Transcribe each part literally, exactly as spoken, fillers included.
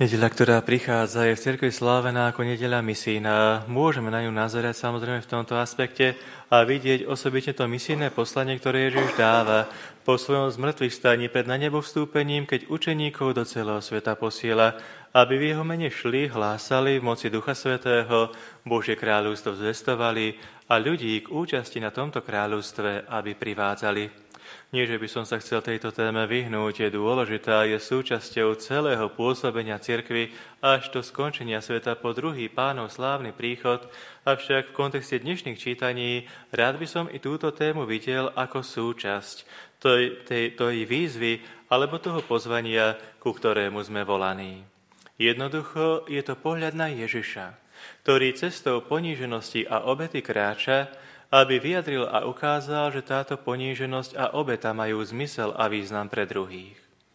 Nedeľa, ktorá prichádza, je v cirkvi slávená ako nedeľa misijná. Môžeme na ňu nazerať samozrejme v tomto aspekte a vidieť osobitne to misijné poslanie, ktoré Ježiš dáva po svojom zmrtvých staní pred na nebo vstúpením, keď učeníkov do celého sveta posiela, aby v jeho mene šli, hlásali v moci Ducha Svätého, Božie kráľovstvo zvestovali a ľudí k účasti na tomto kráľovstve, aby privádzali. Nie, že by som sa chcel tejto téme vyhnúť, je dôležitá, je súčasťou celého pôsobenia cirkvi až do skončenia sveta po druhý Pánov slávny príchod, avšak v kontexte dnešných čítaní rád by som i túto tému videl ako súčasť tej, tej, tej výzvy alebo toho pozvania, ku ktorému sme volaní. Jednoducho je to pohľad na Ježiša, ktorý cestou poníženosti a obety kráča, aby vyjadril a ukázal, že táto poníženosť a obeta majú zmysel a význam pre druhých.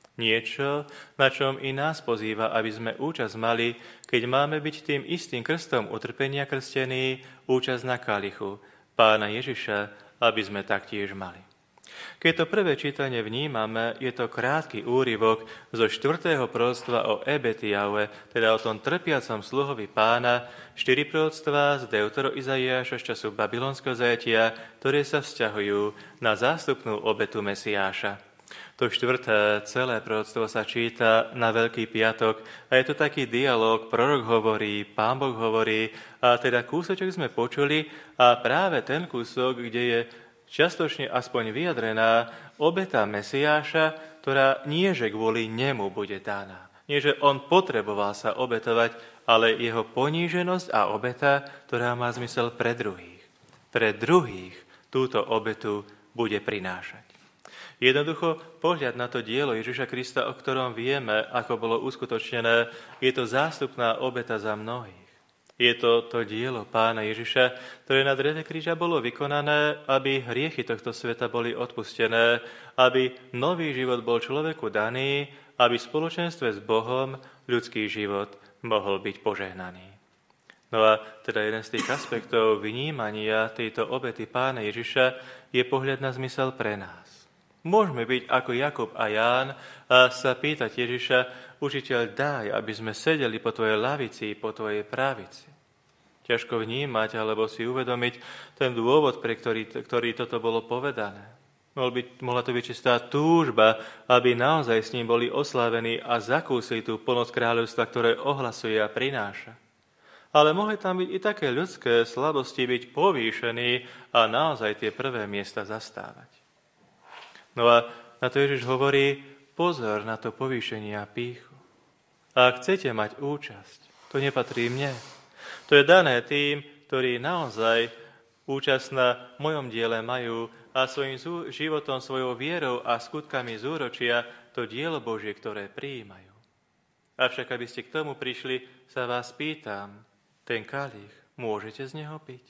Niečo, na čom i nás pozýva, aby sme účasť mali, keď máme byť tým istým krstom utrpenia krstení, účasť na kalichu Pána Ježiša, aby sme taktiež mali. Keď to prvé čítanie vnímame, je to krátky úryvok zo štvrtého proroctva o Ebetiaue, teda o tom trpiacom sluhovi Pána, štyri proroctvá z Deutero Izaiáša z času babylonského zajatia, ktoré sa vzťahujú na zástupnú obetu Mesiáša. To štvrté celé proroctvo sa číta na Veľký piatok a je to taký dialog, prorok hovorí, Pán Boh hovorí a teda kúsočok sme počuli a práve ten kúsok, kde je čiastočne aspoň vyjadrená obeta Mesiáša, ktorá nie že kvôli nemu bude daná. Nie, že on potreboval sa obetovať, ale jeho poníženosť a obeta, ktorá má zmysel pre druhých. Pre druhých túto obetu bude prinášať. Jednoducho pohľad na to dielo Ježiša Krista, o ktorom vieme, ako bolo uskutočnené, je to zástupná obeta za mnohých. Je to to dielo Pána Ježiša, ktoré na dreve kríža bolo vykonané, aby hriechy tohto sveta boli odpustené, aby nový život bol človeku daný, aby v spoločenstve s Bohom ľudský život mohol byť požehnaný. No a teda jeden z tých aspektov vnímania tejto obety Pána Ježiša je pohľad na zmysel pre nás. Môžeme byť ako Jakub a Ján a sa pýtať Ježiša, Učiteľ, daj, aby sme sedeli po tvojej lavici, po tvojej pravici. Ťažko vnímať alebo si uvedomiť ten dôvod, pre ktorý, ktorý toto bolo povedané. Mohol byť, mohla to byť čistá túžba, aby naozaj s ním boli oslávení a zakúsili tú plnosť kráľovstva, ktoré ohlasuje a prináša. Ale mohli tam byť i také ľudské slabosti, byť povýšení a naozaj tie prvé miesta zastávať. No a na to Ježiš hovorí, pozor na to povýšenie a pýchu. A ak chcete mať účasť, to nepatrí mne. To je dané tým, ktorí naozaj účasť na mojom diele majú a svojim životom, svojou vierou a skutkami zúročia to dielo Božie, ktoré prijímajú. Avšak, aby ste k tomu prišli, sa vás pýtam, ten kalich, môžete z neho piť?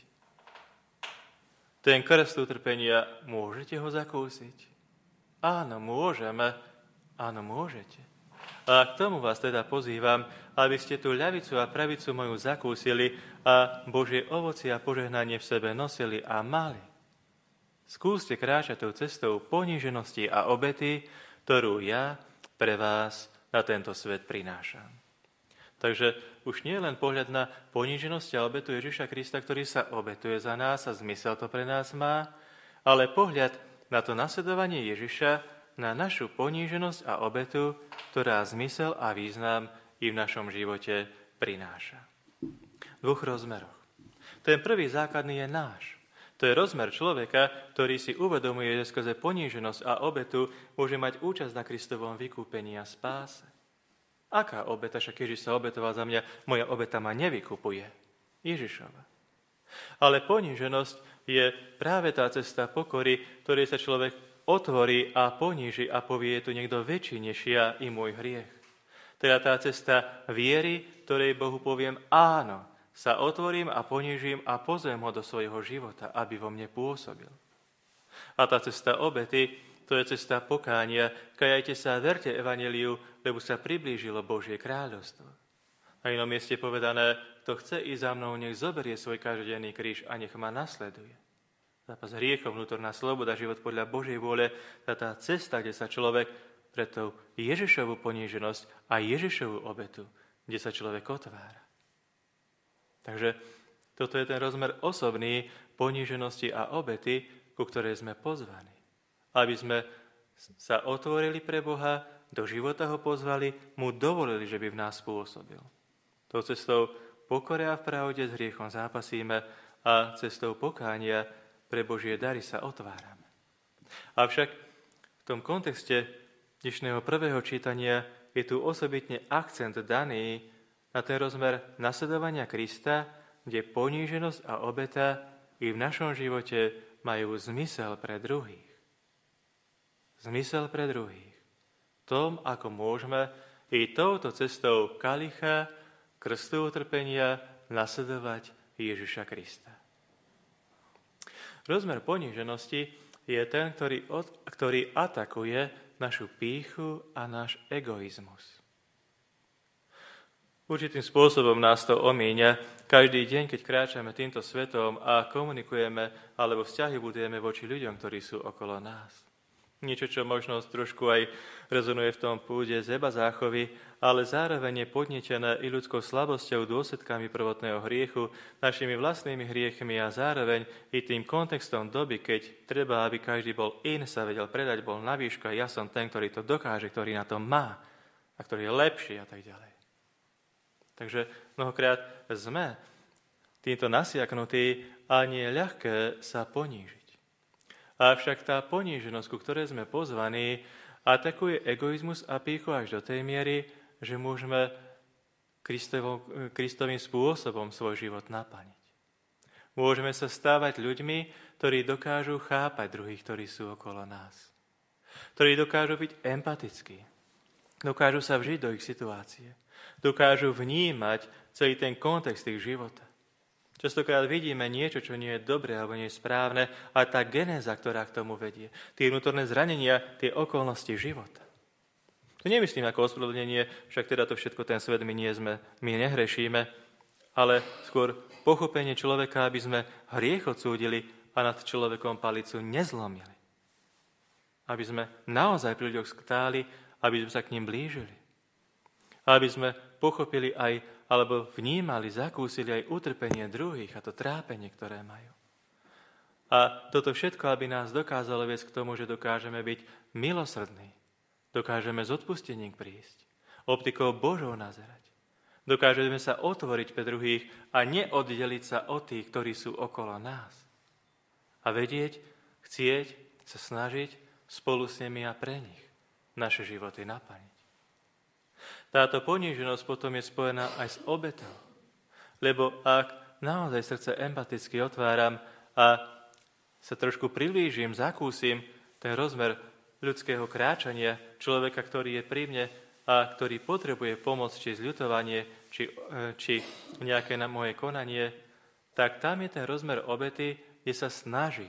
Ten krst utrpenia, môžete ho zakúsiť? Áno, môžeme. Áno, môžete. A k tomu vás teda pozývam, aby ste tú ľavicu a pravicu moju zakúsili a Božie ovocie a požehnanie v sebe nosili a mali. Skúste kráčať tou cestou poníženosti a obety, ktorú ja pre vás na tento svet prinášam. Takže už nie len pohľad na poníženosť a obetu Ježiša Krista, ktorý sa obetuje za nás a zmysel to pre nás má, ale pohľad na to nasledovanie Ježiša, na našu poníženosť a obetu, ktorá zmysel a význam i v našom živote prináša. V dvoch rozmeroch. Ten prvý základný je náš. To je rozmer človeka, ktorý si uvedomuje, že skrze poníženosť a obetu môže mať účasť na Kristovom vykúpení a spáse. Aká obeta? Však Ježiš sa obetoval za mňa, moja obeta ma nevykupuje. Ježišova. Ale poníženosť je práve tá cesta pokory, ktorej sa človek otvorí a poníži a povie, je tu niekto väčší než ja i môj hriech. Teda tá cesta viery, ktorej Bohu poviem áno, sa otvorím a ponížim a pozvem ho do svojho života, aby vo mne pôsobil. A tá cesta obety, to je cesta pokánia, kajajte sa, verte evanjeliu, lebo sa priblížilo Božie kráľovstvo. Na inom mieste povedané, kto chce ísť za mnou, nech zoberie svoj každodenný kríž a nech ma nasleduje. Zápas hriechov, vnútorná sloboda, život podľa Božej vôle, tá, tá cesta, kde sa človek pre tú Ježišovú poníženosť a Ježišovú obetu kde sa človek otvára. Takže toto je ten rozmer osobný poníženosti a obety, ku ktorej sme pozvaní. Aby sme sa otvorili pre Boha, do života ho pozvali, mu dovolili, že by v nás pôsobil. Tou cestou pokory a v pravde s hriechom zápasíme a cestou pokánia pre Božie dary sa otvárame. Avšak v tom kontexte dnešného prvého čítania je tu osobitne akcent daný na ten rozmer nasledovania Krista, kde poníženosť a obeta i v našom živote majú zmysel pre druhých. Zmysel pre druhých. Tom, ako môžeme i touto cestou kalicha, krstu utrpenia nasledovať Ježiša Krista. Rozmer poníženosti je ten, ktorý, od, ktorý atakuje našu pýchu a náš egoizmus. Určitým spôsobom nás to omíňa. Každý deň, keď kráčame týmto svetom a komunikujeme alebo vzťahy budujeme voči ľuďom, ktorí sú okolo nás. Niečo, čo možno trošku aj rezonuje v tom púde Zeba Záchovy, ale zároveň je podnietené i ľudskou slabosťou, dôsledkami prvotného hriechu, našimi vlastnými hriechmi a zároveň i tým kontextom doby, keď treba, aby každý bol in, sa vedel predať, bol na výšku a ja som ten, ktorý to dokáže, ktorý na to má a ktorý je lepší a tak ďalej. Takže mnohokrát sme týmto nasiaknutí a nie je ľahké sa ponížiť. Avšak tá poníženosť, ku ktorej sme pozvaní, atakuje egoizmus a pýchu až do tej miery, že môžeme Kristovým spôsobom svoj život naplniť. Môžeme sa stávať ľuďmi, ktorí dokážu chápať druhých, ktorí sú okolo nás. Ktorí dokážu byť empatickí. Dokážu sa vžiť do ich situácie. Dokážu vnímať celý ten kontext ich života. Častokrát vidíme niečo, čo nie je dobré alebo nie je správne, a tá genéza, ktorá k tomu vedie, tie vnútorné zranenia, tie okolnosti života. To nemyslím ako ospravedlnenie, však teda to všetko ten svet my nie sme, my nehrešíme, ale skôr pochopenie človeka, aby sme hriech odsúdili a nad človekom palicu nezlomili. Aby sme naozaj pri ľuďoch stáli, aby sme sa k ním blížili. Aby sme pochopili aj, alebo vnímali, zakúsili aj utrpenie druhých a to trápenie, ktoré majú. A toto všetko, aby nás dokázalo viesť k tomu, že dokážeme byť milosrdní, dokážeme s odpustením prísť, optikou Božou nazerať. Dokážeme sa otvoriť pre druhých a neoddeliť sa od tých, ktorí sú okolo nás. A vedieť, chcieť, sa snažiť spolu s nimi a pre nich naše životy naplniť. Táto poníženosť potom je spojená aj s obetou. Lebo ak naozaj srdce empaticky otváram a sa trošku priblížim, zakúsim ten rozmer ľudského kráčania človeka, ktorý je pri mne a ktorý potrebuje pomoc, či zľutovanie, či, či nejaké na moje konanie, tak tam je ten rozmer obety, kde sa snažím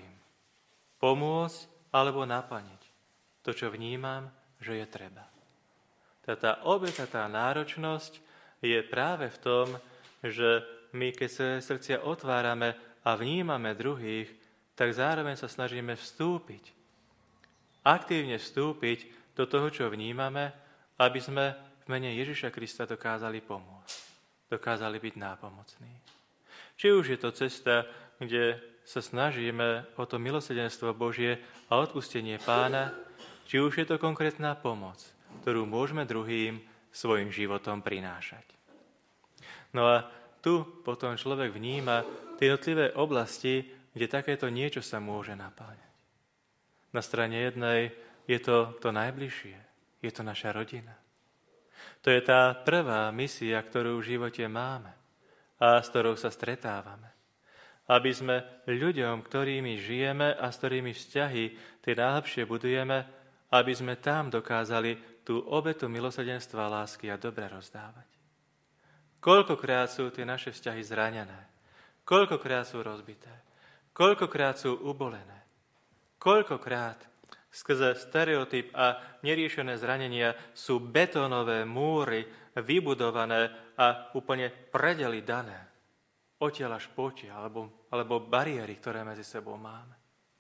pomôcť alebo naplniť to, čo vnímam, že je treba. Tá obeta, tá náročnosť je práve v tom, že my, keď sa srdcia otvárame a vnímame druhých, tak zároveň sa snažíme vstúpiť. Aktívne vstúpiť do toho, čo vnímame, aby sme v mene Ježiša Krista dokázali pomôcť. Dokázali byť nápomocní. Či už je to cesta, kde sa snažíme o to milosrdenstvo Božie a odpustenie Pána, či už je to konkrétna pomoc, ktorú môžeme druhým svojim životom prinášať. No a tu potom človek vníma tie jednotlivé oblasti, kde takéto niečo sa môže napáňať. Na strane jednej je to to najbližšie, je to naša rodina. To je tá prvá misia, ktorú v živote máme a s ktorou sa stretávame. Aby sme ľuďom, ktorými žijeme a s ktorými vzťahy tie najlepšie budujeme, aby sme tam dokázali tú obetu milosrdenstva, lásky a dobre rozdávať. Koľkokrát sú tie naše vzťahy zranené, koľkokrát sú rozbité, koľkokrát sú ubolené, koľkokrát skrze stereotyp a neriešené zranenia sú betónové múry vybudované a úplne predely dané, odtiaľ až potiaľ, alebo, alebo bariéry, ktoré medzi sebou máme.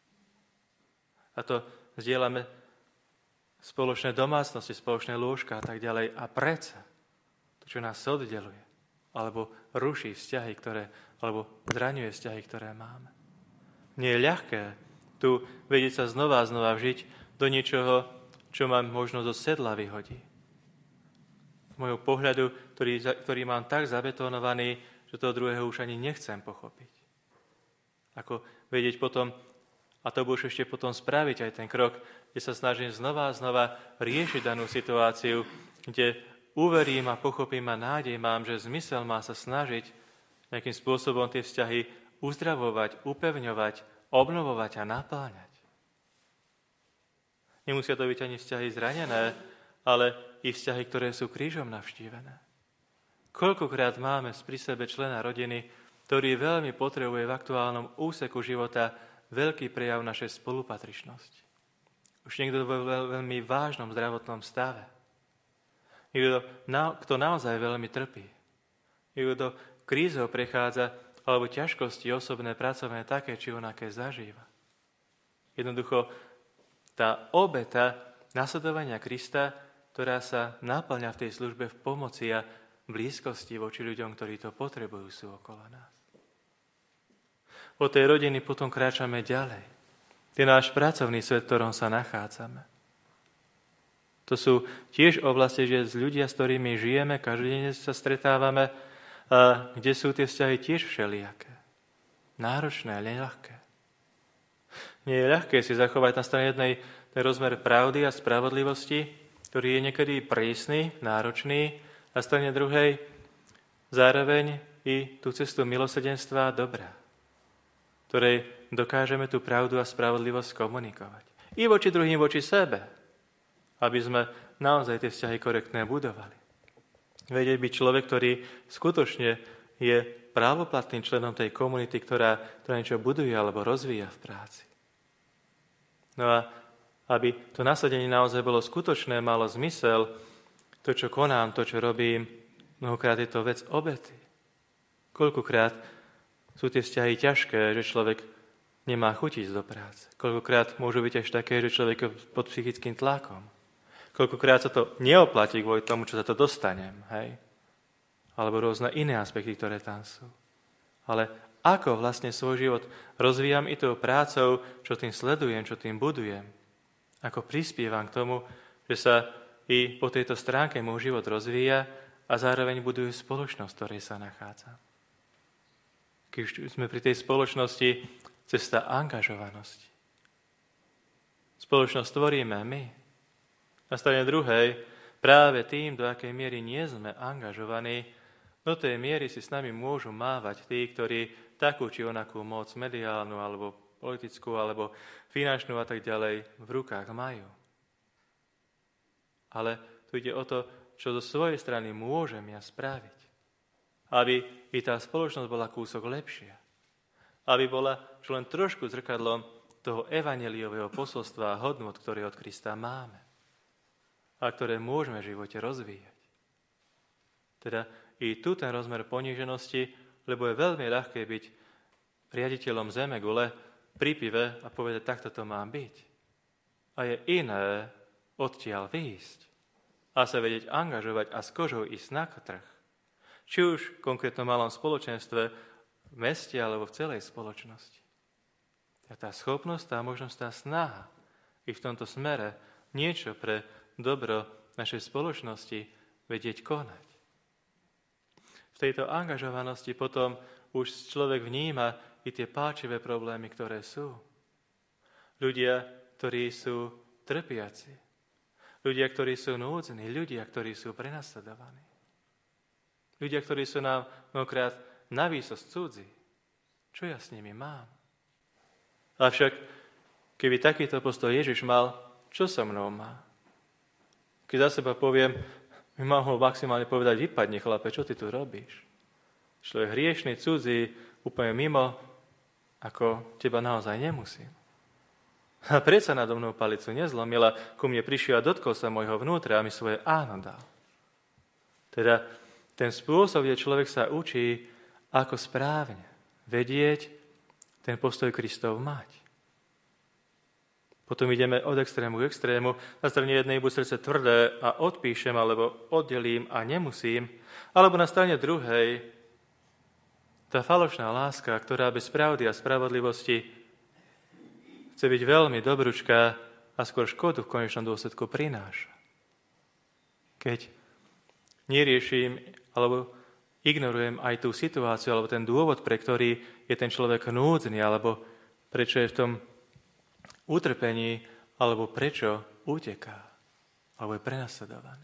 A to zdieľame spoločné domácnosti, spoločné lôžka a tak ďalej. A predsa to to, čo nás oddeluje, alebo ruší vzťahy, ktoré, alebo zraňuje vzťahy, ktoré máme. Nie je ľahké tu vedieť sa znova a znova vžiť do niečoho, čo ma možno zo sedla vyhodí. Z môjho pohľadu, ktorý, ktorý mám tak zabetonovaný, že toho druhého už ani nechcem pochopiť. Ako vedieť potom, a to budeš ešte potom spraviť aj ten krok, kde sa snažím znova a znova riešiť danú situáciu, kde uverím a pochopím a nádej mám, že zmysel má sa snažiť nejakým spôsobom tie vzťahy uzdravovať, upevňovať, obnovovať a napáňať. Nemusia to byť ani vzťahy zranené, ale i vzťahy, ktoré sú krížom navštívené. Koľkokrát máme pri sebe člena rodiny, ktorý veľmi potrebuje v aktuálnom úseku života veľký prejav našej spolupatričnosti. Už niekto vo veľmi vážnom zdravotnom stave. Niekto, kto naozaj veľmi trpí. Niekto do krízou prechádza, alebo ťažkosti osobné, pracovné, také či onaké zažíva. Jednoducho, tá obeta nasledovania Krista, ktorá sa naplňa v tej službe v pomoci a blízkosti voči ľuďom, ktorí to potrebujú, sú okolo nás. Od tej rodiny potom kráčame ďalej. To je náš pracovný svet, v ktorom sa nachádzame. To sú tiež oblasti, že s ľudia, s ktorými žijeme, každodenne sa stretávame, a kde sú tie vzťahy tiež všelijaké. Náročné, ale ľahké. Nie je ľahké si zachovať na strane jednej ten rozmer pravdy a spravodlivosti, ktorý je niekedy prísny, náročný, na strane druhej zároveň i tú cestu milosrdenstva a dobra, ktorej dokážeme tú pravdu a spravodlivosť komunikovať. I voči druhým, voči sebe, aby sme naozaj tie vzťahy korektné budovali. Vedieť byť človek, ktorý skutočne je právoplatným členom tej komunity, ktorá, ktorá niečo buduje alebo rozvíja v práci. No a aby to nasadenie naozaj bolo skutočné, malo zmysel, to, čo konám, to, čo robím, mnohokrát je to vec obety. Koľkokrát sú tie vzťahy ťažké, že človek nemá chutiť do práce. Koľkokrát môžu byť až také, že človek je pod psychickým tlakom. Koľkokrát sa to neoplatí kvôli tomu, čo za to dostanem, hej? Alebo rôzne iné aspekty, ktoré tam sú. Ale ako vlastne svoj život rozvíjam i tou prácou, čo tým sledujem, čo tým budujem. Ako prispievam k tomu, že sa i po tejto stránke môj život rozvíja a zároveň buduje spoločnosť, v ktorej sa nachádzam. Keď sme pri tej spoločnosti, cesta angažovanosti. Spoločnosť tvoríme my. Na strane druhej, práve tým, do akej miery nie sme angažovaní, do tej miery si s nami môžu mávať tí, ktorí takú či onakú moc mediálnu, alebo politickú, alebo finančnú a tak ďalej v rukách majú. Ale tu ide o to, čo zo svojej strany môžem ja spraviť. Aby i tá spoločnosť bola kúsok lepšia. Aby bola čo len trošku zrkadlom toho evanjeliového posolstva a hodnot, ktoré od Krista máme. A ktoré môžeme v živote rozvíjať. Teda i tu ten rozmer poníženosti, lebo je veľmi ľahké byť riaditeľom zeme gule pri pive a povedať, takto to má byť. A je iné odtiaľ výjsť a sa vedieť angažovať a s kožou ísť na trh. Či už v konkrétnom malom spoločenstve, v meste alebo v celej spoločnosti. A tá schopnosť, tá možnosť, tá snaha i v tomto smere niečo pre dobro našej spoločnosti vedieť konať. V tejto angažovanosti potom už človek vníma i tie páčivé problémy, ktoré sú. Ľudia, ktorí sú trpiaci. Ľudia, ktorí sú núdzení. Ľudia, ktorí sú prenasledovaní. Ľudia, ktorí sú nám mnohokrát navýsosť cudzí. Čo ja s nimi mám? Avšak, keby takýto postoj Ježiš mal, čo so mnou má? Keď za seba poviem, my mám ho maximálne povedať, vypadni chlape, čo ty tu robíš? Človek hriešný, cudzí, úplne mimo, ako teba naozaj nemusím. A predsa nado mnou palicu nezlomila, ku mne prišiel a dotkol sa môjho vnútra a mi svoje áno dal. Teda ten spôsob, kde človek sa učí, ako správne vedieť ten postoj Kristov mať. Potom ideme od extrému k extrému. Na strane jednej bude srdce tvrdé a odpíšem, alebo oddelím a nemusím. Alebo na strane druhej tá falošná láska, ktorá bez pravdy a spravodlivosti chce byť veľmi dobrúčka a skôr škodu v konečnom dôsledku prináša. Keď neriešim alebo ignorujem aj tú situáciu alebo ten dôvod, pre ktorý je ten človek núdzny, alebo prečo je v tom utrpení, alebo prečo uteká, alebo je prenasledovaný.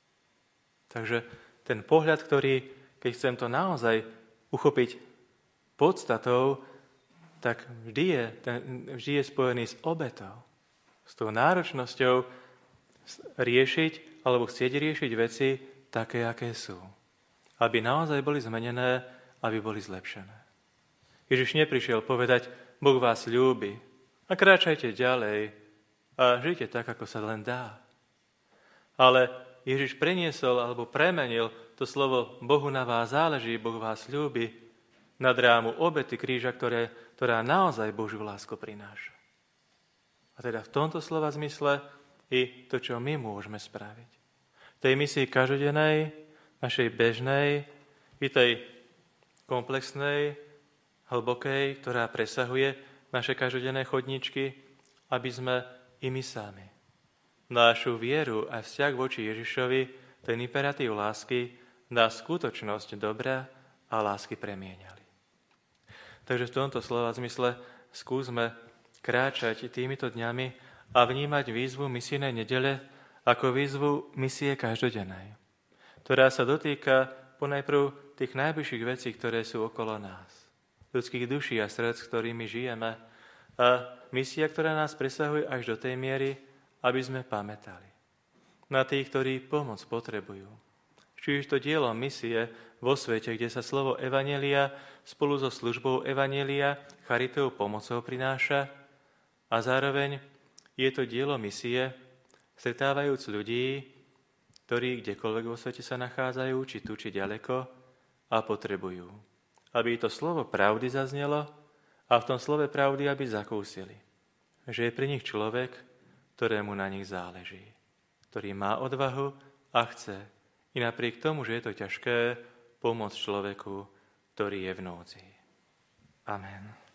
Takže ten pohľad, ktorý, keď chcem to naozaj uchopiť podstatou, tak vždy je, ten, vždy je spojený s obetou, s tou náročnosťou riešiť, alebo chcieť riešiť veci také, aké sú. Aby naozaj boli zmenené, aby boli zlepšené. Ježiš neprišiel povedať, Boh vás ľúbi, a kráčajte ďalej a žite tak, ako sa len dá. Ale Ježiš preniesol alebo premenil to slovo Bohu na vás záleží, Boh vás ľúbi, nad rámu obety kríža, ktoré, ktorá naozaj Božiu lásku prináša. A teda v tomto slova zmysle i to, čo my môžeme spraviť. V tej misii každodennej, našej bežnej, i tej komplexnej, hlbokej, ktorá presahuje naše každodenné chodníčky, aby sme i my sami našu vieru a vzťah voči Ježišovi, ten imperatív lásky, na skutočnosť dobra a lásky premieniali. Takže v tomto slova zmysle skúsme kráčať týmito dňami a vnímať výzvu misijnej nedele ako výzvu misie každodennej, ktorá sa dotýka ponajprv tých najbližších vecí, ktoré sú okolo nás. Ľudských duší a srdc, ktorými žijeme, a misia, ktorá nás presahuje až do tej miery, aby sme pamätali na tých, ktorí pomoc potrebujú. Či už to dielo misie vo svete, kde sa slovo evanjelia spolu so službou evanjelia charitou pomocou prináša, a zároveň je to dielo misie, stretávajúc ľudí, ktorí kdekoľvek vo svete sa nachádzajú, či tu, či ďaleko, a potrebujú, aby to slovo pravdy zaznelo a v tom slove pravdy, aby zakúsili, že je pri nich človek, ktorému na nich záleží, ktorý má odvahu a chce, i napriek tomu, že je to ťažké, pomôcť človeku, ktorý je v núdzi. Amen.